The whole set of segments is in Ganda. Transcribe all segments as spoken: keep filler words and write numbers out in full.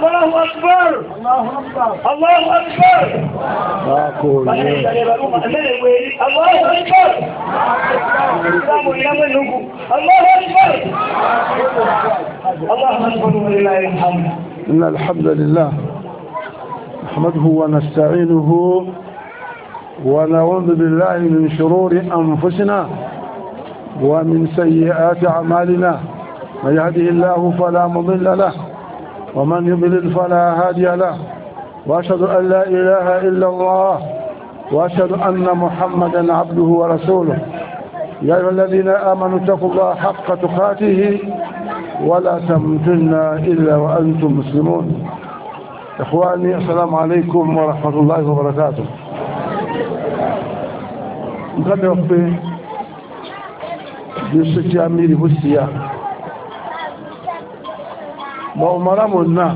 الله أكبر الله أكبر الله أكبر الله أكبر الله أكبر ولله الحمد. إن الحمد لله نحمده ونستعينه ونعوذ بالله من شرور أنفسنا ومن سيئات أعمالنا. من يهده الله فلا مضل له ومن يضلل فلا هادي له وأشهد أن لا إله إلا الله وأشهد أن محمدا عبده ورسوله. يا أيها الذين آمنوا اتقوا الله حق تقاته ولا تموتن إلا وأنتم مسلمون. إخواني السلام عليكم ورحمة الله وبركاته. نقدر وقفه يسكي أميري بسيا بأمرامنا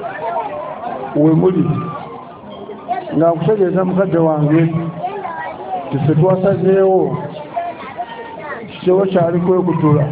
ومولي نأخذ يزام قد وانجي تسكوا سجيو سوى شاركوا يكتورا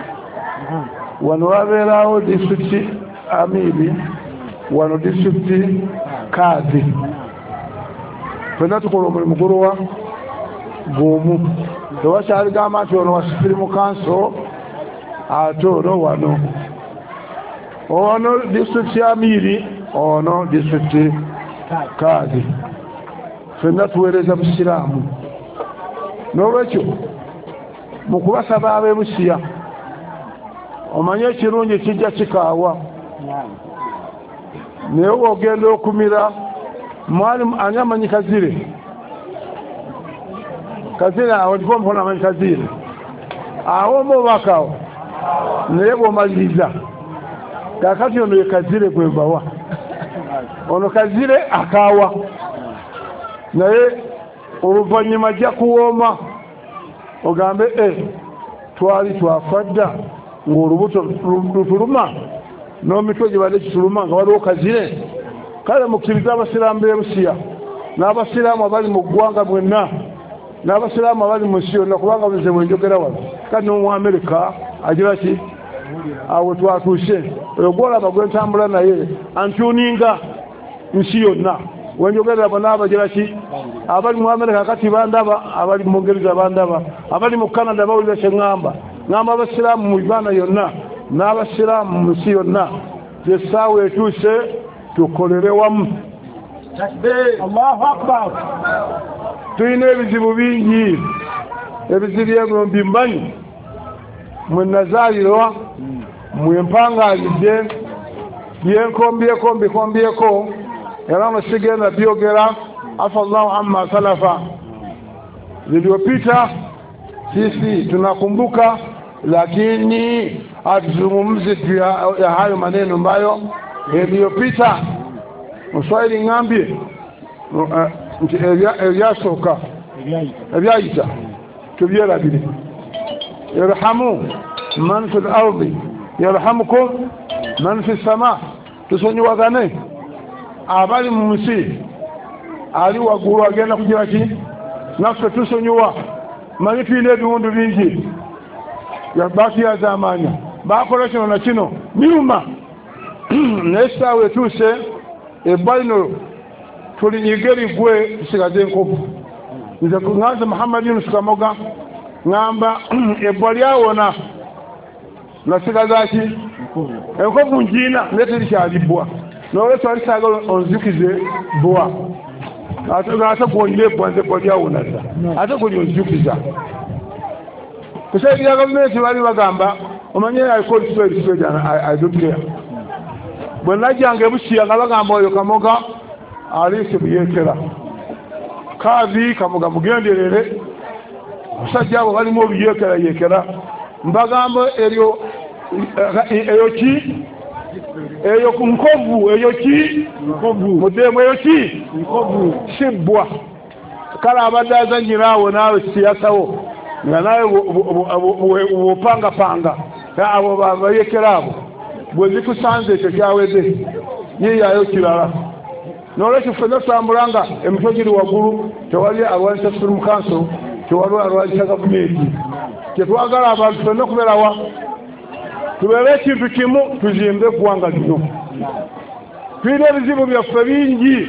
ونوابيراو ديسكي أميري wano district kazi fena tukolo muri mugorowa gomu to washari gama to no wasifiri mukanso ato no wano ono district ya miri ono district kazi fena tuwereza musiramu no wecho mukubasaba abe busiya omanye kirungi kijja kikawa newo ogenda okumira mwalimu anyamanyi kazire kazire awo ndipo mpona amanyi kazire awo mubakawo naye bw'omaliriza kakati ono ye kazire gwebawa ono kazire akawa naye oluvannyuma ajja kuwooma ogambe e twali twafadda ng'olubuto lutuluma n'omitwe gye badde kituluma nga waliwo kazire kale mukkiriza abasiraamu b'ebusiya n'abasiraamu abali mu ggwanga mwenna n'abasiraamu abali mu nsi yonna kubanga nze bwe njogera wano kati n'omu Amerika agira ki awo twatuuse oyo gwolaba gwe ntambula naye antuuninga nsi yonna we njogerera bonna abagira ki abali mu Amerika kati bandaba abali mu Ngereza bandaba abali mu Canada bawulira kye ŋŋamba ŋŋamba abasiraamu mu Uganda yonna n'abasiraamu mu nsi yonna essaawa etuuse tukolere wamu. Allahu Akbar. Tulina ebizibu bingi ebizibu ebyo mbimbanyi mwe nazaalirwa mwe mpangaalidde byenkombyeko mbikombyeko era nga sigenda byogera afa Allahu amma salafa ziliyopita sisi tunakumbuka lakini atuzungumze juu ya hayo maneno ambayo yaliyopita. Mswahili ngambie nti ebyasooka ebyayita tubyerabire yarhamu man fi al-ardi yarhamukum man fi as-sama. Tusonyiwagane abali mu nsi ali waggulu agenda kugira ki naffe tusonyiwa manyi tulina ebiwundu bingi yabakiyaza amaanya bakola kino na kino nyuma naye essaawa etuuse ebbwa lino tulinyigeri gwe tusigaze enkovu. nze nganze Muhammad Yunus Kamoga ngamba ebbwa lyawona nasigaza ki enkovu njiina naye terikyalibbwa n'olwekyo alisaagala onzikize bbwa ate gwonyina ebbwa nze ebbwa lyawona dda ate guli onzikiza. Kusaidia gavumenti bali bagamba omanye aliko spell spell I don't care. Bonna jange busiya nga bagamba oyo Kamoga alise biyekera. Kazi Kamoga mugenderere. Musajja abo bali mu biyekera yekera. Mbagamba eryo eyo ki eyo kunkovu eyo ki nkovu mudemo eyo ki nkovu sibwa kala abadaza nyirawo nawe siyasawo nga nawe bwopanga panga abo babayekera abo bwe zikusanze ekyo kyaweze yeyayo kirala n'olwekyo ffenna tutambulanga emitwe giri waggulu tewali alwanyisa Supreme Council tewali alwanyisa gavumenti kyetwagala abantu ffenna okubeerawa tubeere ekintu kimu tuzimbe eggwanga lino twine ebizibu byaffe bingi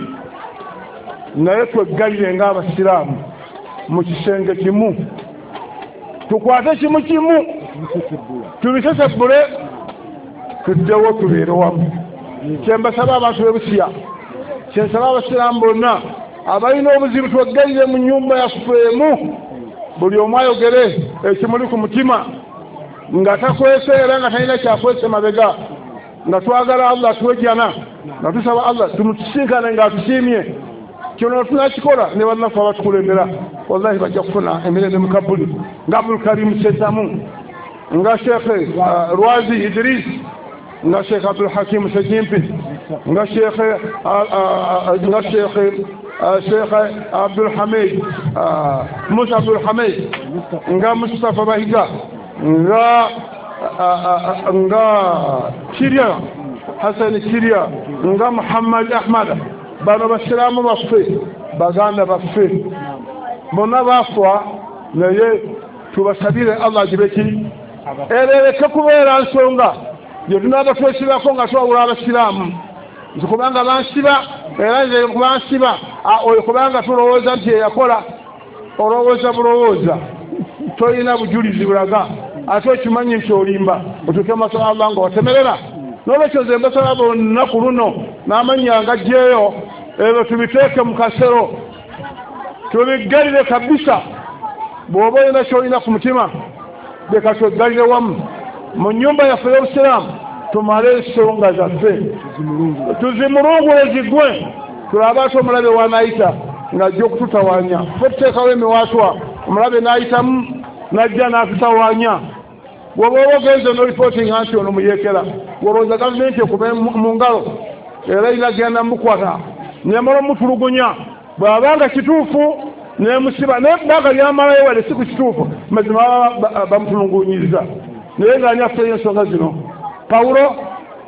naye tweggalire ng'abasiraamu mu kisenge kimu tukwate kimu kimu tubisesebbule tuddewo tubeere wamu kyembasaba abantu b'ebusiya kyensaba abasiraamu bonna abalina obuzibu tweggalire mu nnyumba yaffeemu buli omu ayogere ekimuli ku mutima nga takwese era nga talina kyakwese mabega nga twagala Allah tuwejjana nga tusaba Allah tumutusinkane ng'atusiimye kino tunakikola ne bannaffe abatukulembera wallahi bajja kufuna emirembe mu kabuli nga Abdul Karim Setamu nga Sheikh Rwazi Idris nga Sheikh Abdul Hakim Sejimpi nga Sheikh nga Sheikh Sheikh Abdul Hamid Musa Abdul Hamid nga Mustafa Bahiga nga nga Kiria Hassan Kiria nga Muhammad Ahmad bano basiraamu baffe baganda baffe bonna baafwa naye tubasabire Allah agibeki erereke kubeera nsonga gye tunaaba twesibako nga twawula abasiraamu nti kubanga bansiba era nze kubansiba oyo kubanga tulowooza nti eyakola olowooza bulowooza tolina bujulizi bulaga ate okimanyi nti olimba otuuke mu maaso ga Allah nga watemerera n'olwekyo nze mbasaba bonna ku luno n'amanya ngajjeeyo ebyo tubiteeke mu kasero tubiggalire kabisa bw'oba olina kyolina ku mutima leka tweggalire wamu mu nnyumba yaffe y'obusiraamu tumale ensonga zaffe tuzimulungule zigwe tulabe ate omulabe wanaayita ng'ajja okututawaanya fe tuteekawo emiwaatwa omulabe n'ayitamu n'ajja n'atutawaanya bw'oba oba ogenze n'olipootinga nti ono muyeekera wolowooza gavumenti ekube mu ngalo era inagenda mukwata nyamala mutulugunya bw'abanga kituufu nemusiba naye bbanga lyamalayo wale si ku kituufu mazima bamutulungunyiza naye ng'anyafeyo ensonga zino Pawulo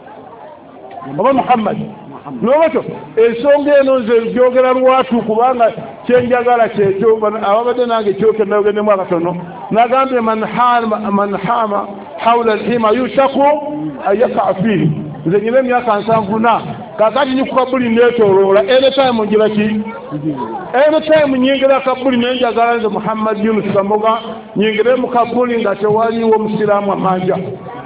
oba Muhammad n'olwekyo ensonga eno nze gyogera lwatu kubanga kyenjagala kyekyo ababadde nange kyoke nayogendemu akatono nagambye man hama hawla alhima yushaku ayakaa fihi nze nyina emyaka nsanvu na kakati nyi ku kabuli neetooloola anytime ngira ki anytime nyingira kabuli nenjagala nze Muhammad Yunus Kamoga nyingire mu kabuli nga tewaliwo musiraamu amanja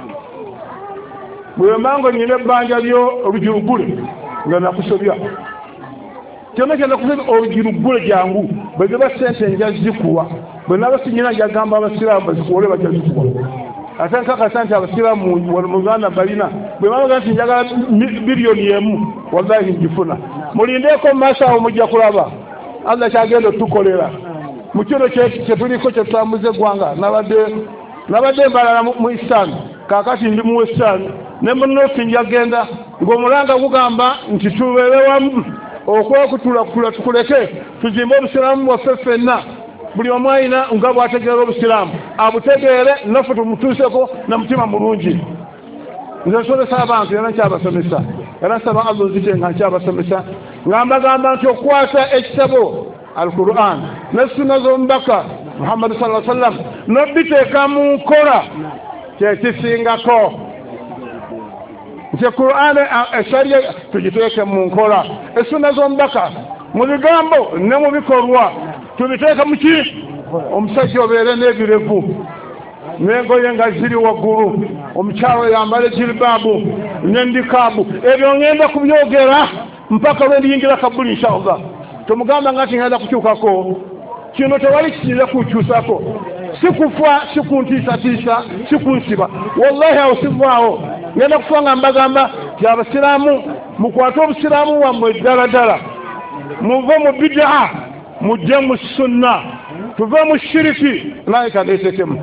bwe mango nyina ebbanja lyo olujirugule nga nakusobya kyonna kyenda kusobya olujirugule jangu bwe ziba sente nja zikuwa bwe naba sinyina njagamba abasiraamu bazikuwole bajja zikuwa ate nkakasa nti abasiraamu mu Uganda balina bwe babaga nti njagala biliyoni emu wallahi njifuna mulindeeko mu maaso awo mujja kulaba Allah kyagenda otukolera mu kino kyetuliko kyetutambuza eggwanga nabadde mbalala mu Eastern kakati ndi mu Western ne munoosi njagenda ng'omulanga gugamba nti tubeere wamu okwekutula kutula tukuleke tuzimbe obusiraamu bwaffe ffenna buli omu alina nga bw'ategeera obusiraamu abutegeere naffe tumutuuseko na mutima mulungi nze nsomesa abantu era nkyabasomesa era nsaba Allah nzite nga nkyabasomesa nga mbagamba nti okukwata ekitabo al-Qur'an ne sunna z'omubaka Muhammad sallallahu alaihi wasallam n'obiteeka mu nkola kyekisingako nti Qur'an esariya tugiteeke mu nkola essunna z'omubaka mu bigambo ne mu bikolwa tubiteeka mu ki omusajja obeere n'ebirevu n'engoye nga ziri waggulu omukyalo yambala jilbaabu n'endikaabu ebyo ngenda kubyogera mpaka lwe ndiyingira kabuli inshallah tomugamba nga nti ngenda kukyukako kino tewali kisinza kukyusako sikufa sikuntiisatiisa sikunsiba wallahi awo sivaawo ngenda kufa nga mbagamba ti abasiraamu mukwate obusiraamu wammwe ddala ddala muve mu bidaa mujje mu sunna tuve mu shiriki naye kandeetekemu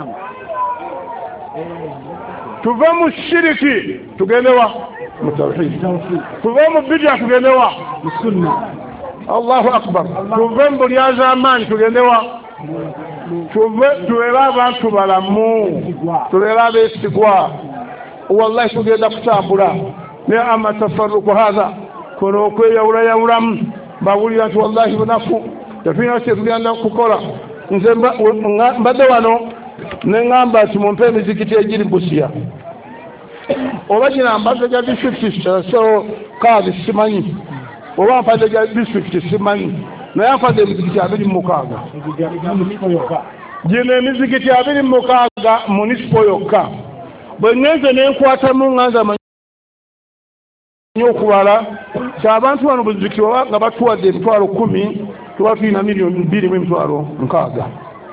tuve mu shiriki tugendewa mu tawhid tuve mu bidaa tugendewa mu sunna Allahu akbar tuve mu bulyazaamaani tugendewa tubeere abantu balamu tubeere abeesigwa wallahi tugenda kutambula naye ama tafarruku haza kono okweyawulayawulamu bawulira nti wallahi bunafu tetulina kyetugenda kukola nze mbadde wano ne ŋŋamba nti mumpe emizikiti egiri busiya oba kina mbadde gya district so kaadi simanyi oba mpadde gya district simanyi naye mpadde emizikiti abiri mu mukaaga gino emizikiti abiri mu mukaaga municipal yokka bwe ngenze nenkwatamu nganza amanyi okubala kyabantu bano buzikiti baba nga batuwadde emitwalo kumi tuba tulina miliyoni bbiri mu emitwalo nkaaga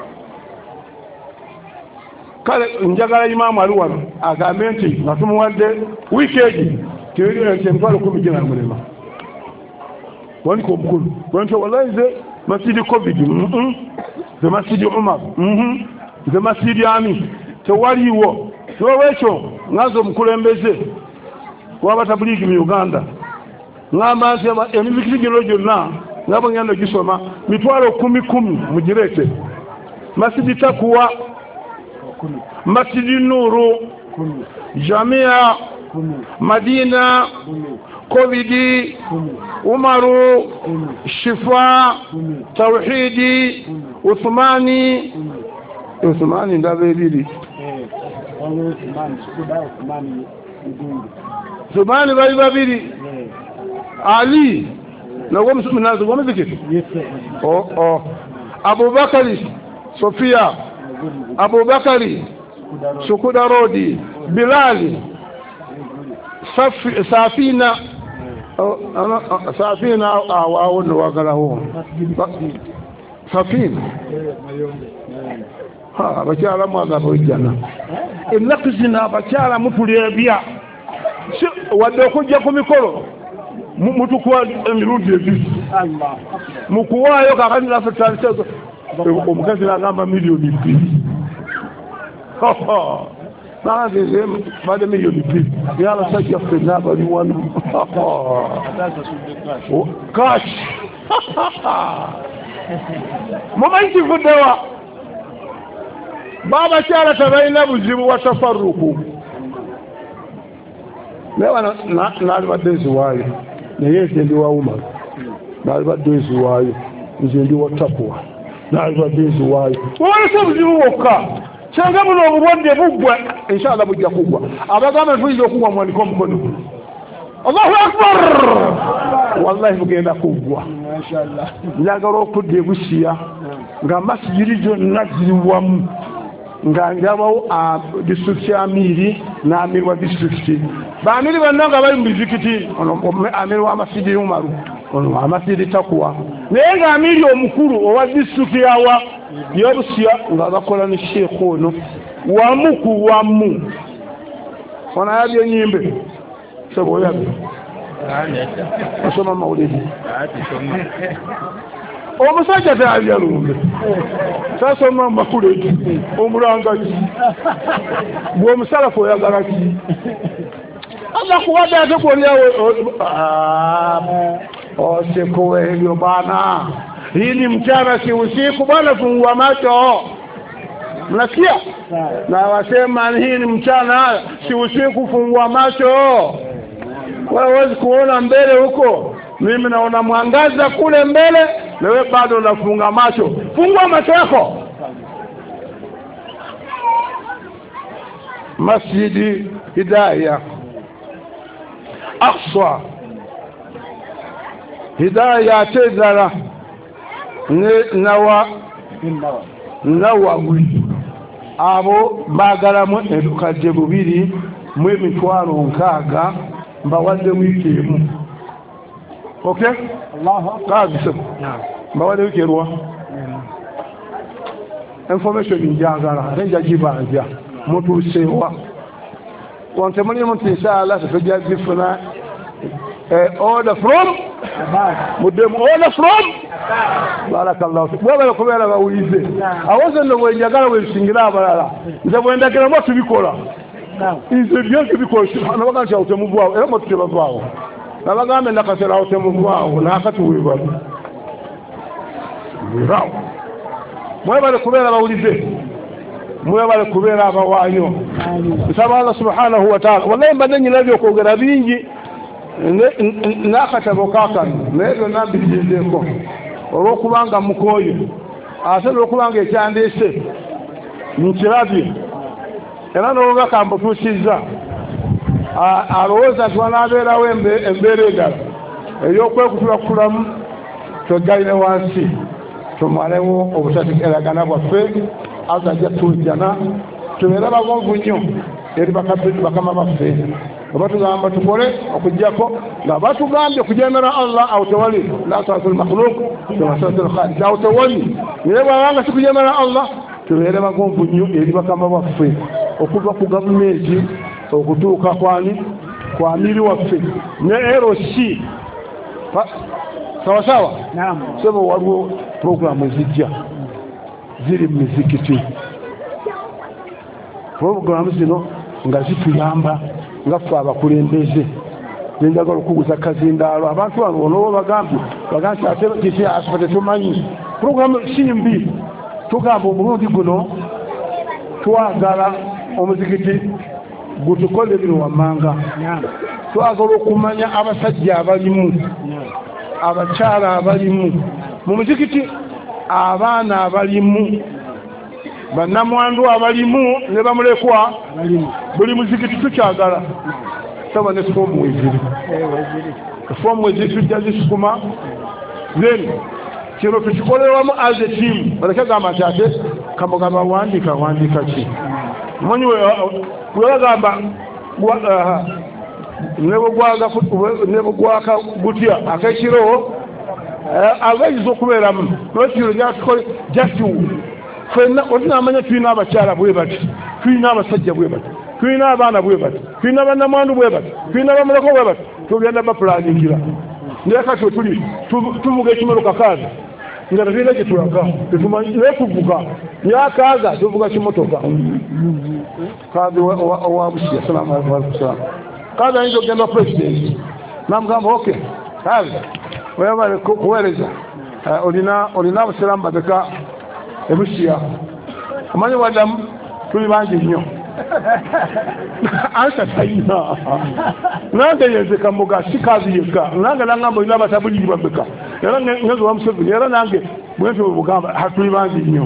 kale njagala imaamu ali wano agambe nti nga tumuwadde wiiki egi nti emitwalo kumi ginamulema wanika omukulu bwentyo wallahi nze masidi covid nze masidi umar nze masidi ami tewaliiwo olwekyo nganze omukulembeze w'abatabuliki mu Uganda ngamba nti emizikiti gino gyonna nga bwe ngenda gisoma mitwalo kumi kumi mugireete masidi takuwa masidi nuru jamia madina covidi umaru shifa tawhidi uthmani uthmani ndaba ebiri Zubani bali babiri Ali nago msuminazo gome zikiti oh oh Abubakari Sofia Abubakari Sukuda Rodi Bilali Safi, Safina Safina awo ndo wagala huo Safina ha bakyala mwagabo ijana enakuzina bakyala mutulebya wadde okujja ku mikolo mutukuwa emirundi ebiri mukuwaayo kakati naffe tutandise omukazi nagamba miliyoni bbiri naze badde miliyoni bbiri era abasajja ffenna bali wano kashi mumanyi kivuddewa babakyala tebalina buzibu wa tafaruku naye naali badde nziwaayo naye nze ndi wa umar naali badde nziwaayo nze ndi wa takuwa naali badde nziwaayo obalese obuzibu bwokka kyanga buno obulwadde buggwa inshallah bujja kuggwa abagamba tuyinza okugwa muwanika omukono allahu akbar wallahi bugenda kuggwa njagala okudda ebusiya nga masijiri gyonna ziri wamu nga ndabawo district ya Amiri na Amiri wa district baamiri bonna nga bali mu bizikiti Amiri wa Masjidi Umaru ono Amasjidi Takuwa naye nga Amiri omukulu owa district yawa yobusiya nga bakola ne sheekh ono wamu ku wamu ono yabye nyimbe sebo yabye osoma maulidi omusajja tayabya lumbe sasoma makuleti omulangaki bw'omusalafu oyagala ki Allah kuwadde ate kuolyawo osikuwa ebyo bana hii ni mchana si usiku bwana fungua macho mnasikia na wasema hii ni mchana si usiku fungua macho wewe huwezi kuona mbele huko mimi naona mwangaza kule mbele wewe bado unafunga macho fungua macho yako Masjidi Hidayah Aqsa Hidayah Tezara nawa nawawi abo bagalamu edukadde bubiri mu emitwalo nkaaga mbawadde wiiki emu okay Allahu akbar mbawadde wiiki erwa information njagala renja gibanja mutuusewa wante mulimu nti inshallah tujja gifuna order from mudem order from barakallahu fi bwabala kubeera bawulize awoze ndo bwenjagala bwensingira abalala nze bwendagera mwa tubikola nze byanke bikola nabaga nti awutemuvaawo era mwatutebavaawo nabagambe nakatera awutemuvaawo nakatuweba webaawo mwebale kubeera bawulize mwebale kubeera abawaayo nsaba Allah subhanahu wa ta'ala wallahi mbadde nyina byokwogera bingi nakatabo kakano naye byonna mbigezeeko olw'okubanga mukooye ate olw'okubanga ekyandiise nkirabye era n'obubaka mbutuusizza alowooza nti wanaabeerawo embeera endala ey'okwekutula kulamu togaline wansi tumalewo obutategeragana bwaffe azajja tujjana tubeera bagonvu nnyo eri bakama baffe obatugamba tukole okujjako nga batugambye kujemera Allah aw tawali la ta'atul makhluq wa ta'atul khaliq aw tawali naye bwabanga sikujemera Allah tubeere bagonvu nnyo eri bakama baffe okuva ku gavumenti okutuuka kwani kwa miri waffe ne R C sawa sawa naam sebo waliwo programu zijja ziri mu mizikiti programu zino nga zituyamba nga ffe abakulembeze nenjagala okuguza kazindaalo abantu bano olwo bagambye bagambye ate kiki asipate tumanyi programu simbi tugamba omulundi guno twagala omuzikiti gutukole bino wammanga twagala okumanya abasajja abalimu abakyala abalimu mu muzikiti abaana abalimu bannamwandu abalimu ne bamulekwa buli muzikiti tukyagala saba ne fomu eziri fomu eziri tujja zisukuma then kino tukikoleramu as a team baleke gamba nti ate kamugamba wandika wandika ki manyi wegagamba nebugwaka gutya akekiro agayiza okubeeramu nokiro gyatukole jatu fenna otinamanya tulina abakyala bwe bati tulina abasajja bwe bati tulina abaana bwe bati tulina bannamwandu bwe bati tulina bamuleko bwe bati tugenda bapulaningira naye kati tuli tuvuga ekimotoka kaaga nga tulina gye tulaga naye tuvuga nyakaaga tuvuga kimotoka kaadi owabusi assalamu alaikum waalaikumsalam kaadi ayinza okugenda president namugamba okay kaadi weyabale kuweereza olina olina abasiraamu babeka ebusiya omanyi waddamu tuli bangi nnyo ansa talina nange yenzeka muga sikazi yekka nange nangamba olina abatabuliri babeka era ngeze wa Museveni era nange bwentyo bugamba hatuli bangi nnyo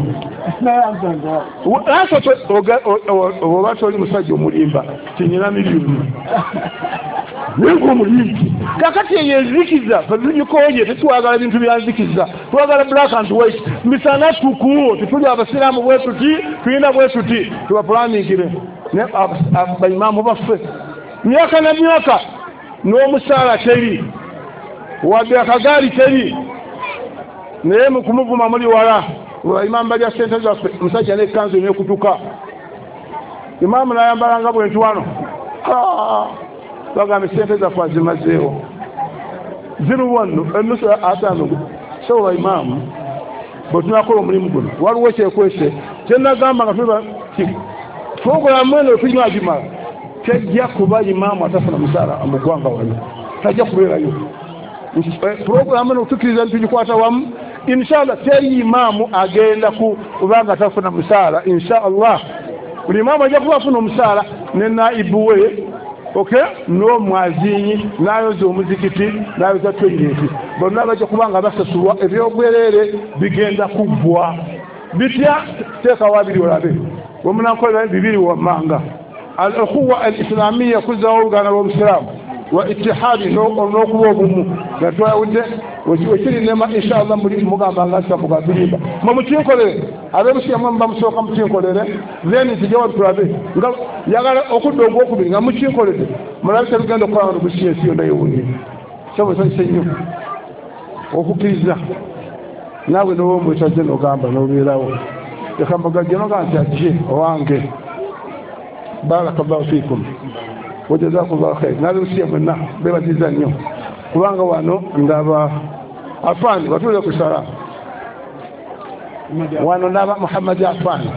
ansa oba toli musajja omulimba kinyina miliyoni nengo omulimbi kakati eyenzikiza fazijikoye tetwagala bintu byanzikiza twagala black and white misana tukuwo tetuli abasiraamu bwetuti tulina bwetuti tubaplaningire baimamu baffe myaka na myaka n'omusaala teri wadde akagaali teri naye mukumuvuma muli wala imamu balya sente zaffe musajja n'ekkanzu n'ekutuka imamu nayambalanga bwentu wano bagamba sente zaffe azimazeewo ziri wano enusu ataano soba imamu bwetunakola omulimu guno waliwo kyekwese kyenagamba nga tuba programu mwene otunyagimala tejja kuba imamu atafuna musaala mu ggwanga wano tajja kubeerayo programu eno otukiriza ntugikwata wamu inshallah teri imamu agenda kubanga atafuna musaala inshallah buli imamu ajja kuba afuna omusaala ne naibu we okay no mwazinyi nayoza omuzikiti nayoza toileti bonna bajja kubanga basasulwa ebyobwerere bigenda kuggwa bitya teeka wabiri olabe womunankolera bibiri wammanga al-ukhuwa al-islamiyya kuzawo oluganda lw'obusiraamu wa ittihadi n'okuba obumu nga twawudde wekiri nema inshallah muli mugamba nga nsa mugabirimba mwe mukinkolere ab'ebusiraamu mwe bamusooka mukinkolere then ntijawa tulabe nga yagala okudda ogwokubiri nga mukinkolere mulabe tebigenda okukola wano busiya ensi yonna yewunye sobosanyisa nnyo okukkiriza naawe nowomwetajje n'ogamba n'obeerawo yakambaga noga nti ajje owange barakallahu fikum wajazakumullahu khair nalusiya mwenna bebaziza nnyo kubanga wano ndaba afani batule ku sala wano ndaba Muhammad afani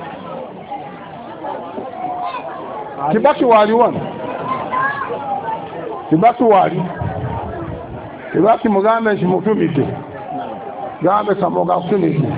Kibaki wali wano Kibaki wali Kibaki mugambe nkimutumidde gambe kamoga kutumidde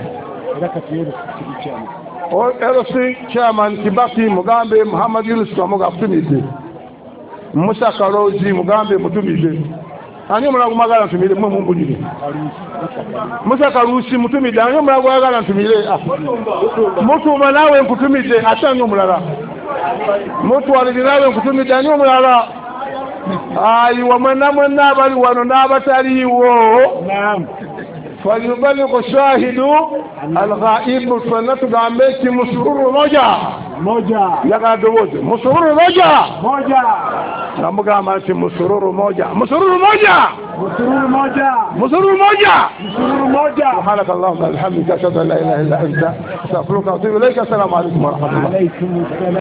L C chairman Kibaki mugambe Muhammad Yunus kamoga kutumidde Musa Karozi mugambe mutumidde ani omulago magala ntumire mwe mumbulire Musa Karusi mutumidde ani omulago magala ntumire mutuma nawe nkutumidde atanga omulala mutu waligirawe kutumi dani omulala ayi wamana mwana bali wano n'abataliwo naam falyuballigh shahidu alghaib fanatugambe ki musururu moja moja yakadowoze musururu moja moja namugamba nti musururu moja musururu moja musururu moja musururu moja musururu moja subhanaka allahumma bihamdika ashhadu an la ilaha illa anta astaghfiruka wa atubu ilayka assalamu alaykum wa rahmatullahi alaykum assalam